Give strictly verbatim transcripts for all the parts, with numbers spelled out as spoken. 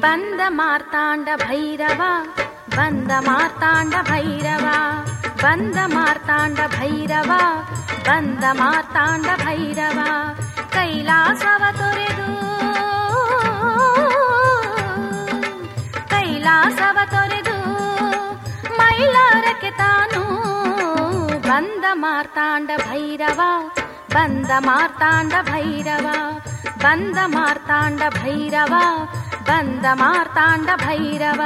ಬಂದ ಮಾರ್ತಾಂಡ ಭೈರವ ಬಂದ ಮಾರ್ತಾಂಡ ಭೈರವ ಬಂದ ಮಾರ್ತಾಂಡ ಭೈರವ ಬಂದ ಮಾರ್ತಾಂಡ ಭೈರವ ಕೈಲಾಸವ ತೊರೆದು ಕೈಲಾಸವ ತೊರೆದು ಮೈಲಾರಕ್ಕೆ ತಾನು ಬಂದ ಮಾರ್ತಾಂಡ ಭೈರವ ಬಂದ ಮಾರ್ತಾಂಡ ಭೈರವ ಬಂದ ಮಾರ್ತಾಂಡ ಭೈರವ ಬಂದ ಮಾರ್ತಾಂಡ ಭೈರವ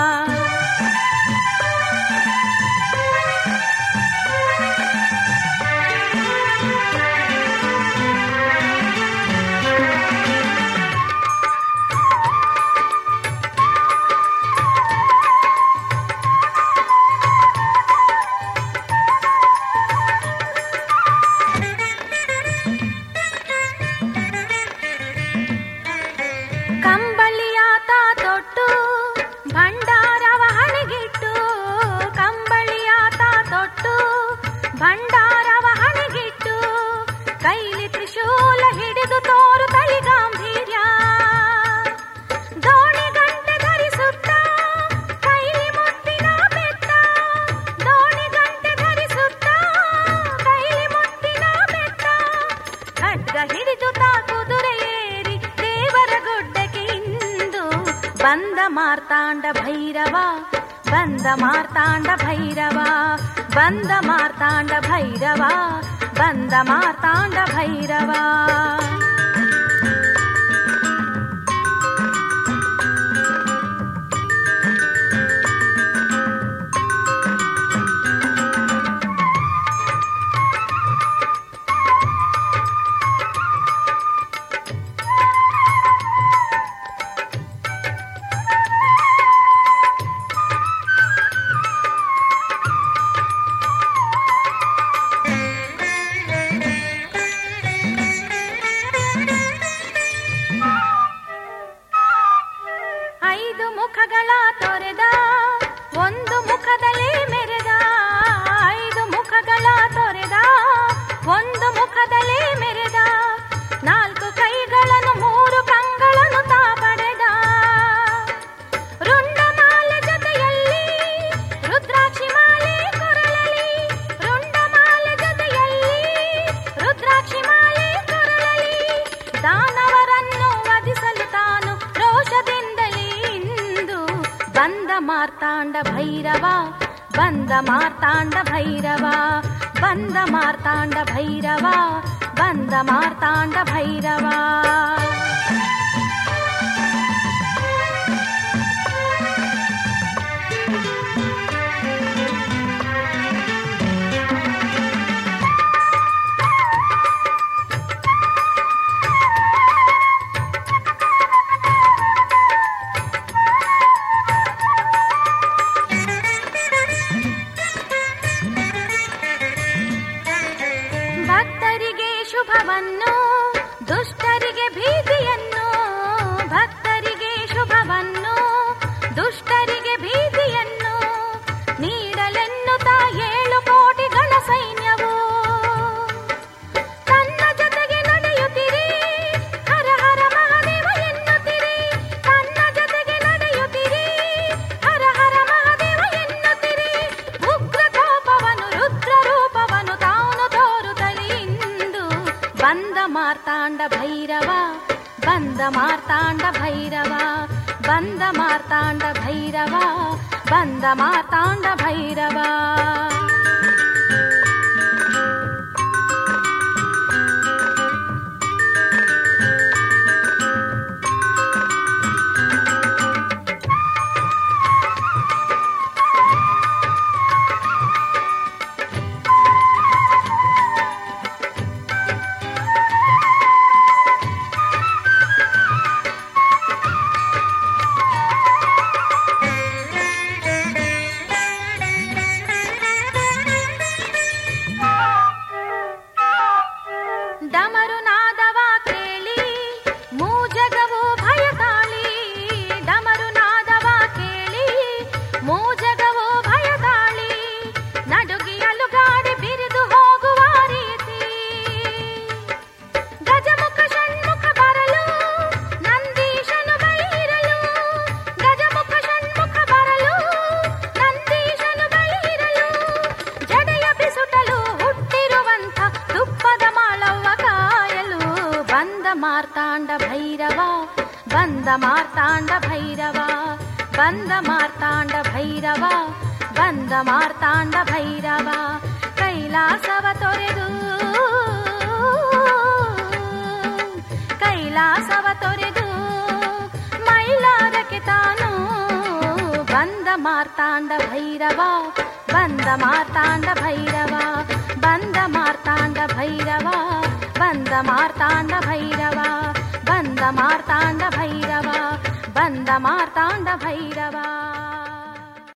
ಭಂಡಾರವ ಹಣೆಗಿಟ್ಟು ಕೈಲಿ ತ್ರಿಶೂಲ ಹಿಡಿದು ತೋರು ತಳಿ ಗಾಂಭೀರ್ಯ ದೋಣಿ ಗಂಟೆ ಧರಿಸುತ್ತ ಕೈಲಿ ಮುತ್ತಿನ ಬೆತ್ತ ದೋಣಿ ಗಂಟೆ ಧರಿಸುತ್ತ ಕೈಲಿ ಮುತ್ತಿನ ಬೆತ್ತ ಖಡ್ಗ ಹಿಡಿದು ತಾ ಕುದುರೆ ಏರಿ ದೇವರ ಗುಡ್ಡಕ್ಕೆ ಇಂದು ಬಂದ ಮಾರ್ತಾಂಡ ಭೈರವ ಬಂದ ಮಾರ್ತಾಂಡ ಭೈರವ ಬಂದ ಮಾರ್ತಾಂಡ ಭೈರವ ಬಂದ ಮಾರ್ತಾಂಡ ಭೈರವ ಐದು ಮುಖಗಳ ತೊರೆದ ಒಂದು ಮುಖದಲ್ಲಿ ಮೆರೆದ ಐದು ಮುಖಗಳ ತೊರೆದ ಒಂದು ಮುಖದಲ್ಲಿ ಮೆರೆದ ನಾಲ್ಕು ಕೈಗಳನ್ನು ಮೂರು ಕಂಗಳನ್ನು ತಾ ಪಡೆದ ರುಂಡಮಾಲೆ ಜೊತೆಯಲ್ಲಿ ರುದ್ರಾಕ್ಷಿ ಮಾಲೆ ಕೊರಳಲಿ ರುಂಡಮಾಲೆ ಜೊತೆಯಲ್ಲಿ ರುದ್ರಾಕ್ಷಿ ಮಾಲೆ ಕೊರಳಲಿ ದಾನವರನ್ನು ವಧಿಸಲು ತಾನು ರೋಷದಿಂದಲೇ ಬಂದ ಮಾರ್ತಾಂಡ ಭೈರವ ಬಂದ ಮಾರ್ತಾಂಡ ಭೈರವ ಬಂದ ಮಾರ್ತಾಂಡ ಭೈರವ ಬಂದ ಮಾರ್ತಾಂಡ ಭೈರವ ಭಕ್ತರಿಗೆ ಶುಭವನ್ನು ದುಷ್ಟರಿಗೆ ಭೀತಿಯನ್ನು ಭಕ್ತರಿಗೆ ಶುಭವನ್ನು ದುಷ್ಟರಿಗೆ ಭೀತಿಯನ್ನು ನೀಡಲೆನ್ನುತ್ತಾ ಏಳು ಕೋಟಿಗಳ ಸೈನ್ಯವು ತನ್ನ ಜೊತೆಗೆ ನಡೆಯುತ್ತಿರಿ ಹರ ಹರ ಮಹಾದೇವ ಎನ್ನುತ್ತಿರಿ ತನ್ನ ಜೊತೆಗೆ ನಡೆಯುತ್ತಿರಿ ಹರ ಹರ ಮಹಾದೇವ ಎನ್ನುತ್ತಿರಿ ಉಗ್ರ ಕೋಪವನು ರುದ್ರ ರೂಪವನು ತಾನು ತೋರುತ್ತಲೇ ಇಂದು ಬಂದ ಮಾರ್ತಾಂಡ ಭೈರವ ಬಂದ ಮಾರ್ತಾಂಡ ಭೈರವ ಬಂದ ಮಾರ್ತಾಂಡ ಭೈರವ ಬಂದ ಮಾರ್ತಾಂಡ ಭೈರವ ಮಾರ್ತಾಂಡ ಭೈರವ ಬಂದ ಮಾರ್ತಾಂಡ ಭೈರವ ಬಂದ ಮಾರ್ತಾಂಡ ಭೈರವ ಬಂದ ಮಾರ್ತಾಂಡ ಭೈರವ ಕೈಲಾಸವ ತೊರೆದು ಕೈಲಾಸವ ತೊರೆದು ಮೈಲಾರಕ್ಕೆ ತಾನು ಬಂದ ಮಾರ್ತಾಂಡ ಭೈರವ ಬಂದ ಮಾರ್ತಾಂಡ ಭೈರವ ಬಂದ ಮಾರ್ತಾಂಡ ಭೈರವ ಬಂದ ಮಾರ್ತಾಂಡ ಭೈರವ ಬಂದ ಮಾರ್ತಾಂಡ ಭೈರವ ಬಂದ ಮಾರ್ತಾಂಡ ಭೈರವ